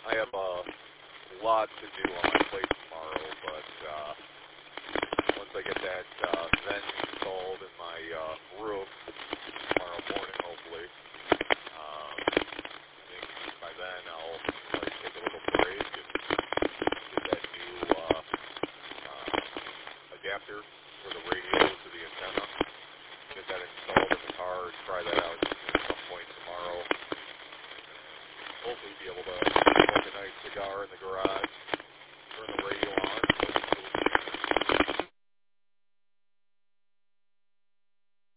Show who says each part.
Speaker 1: I have a lot to do on my plate tomorrow, but once I get that vent installed in my roof tomorrow morning, hopefully, I think by then I'll like take a little break and get that new adapter for the radio to the antenna. Get that installed in the car and try that out at some point tomorrow. And hopefully be able to smoke a nice cigar in the garage, turn the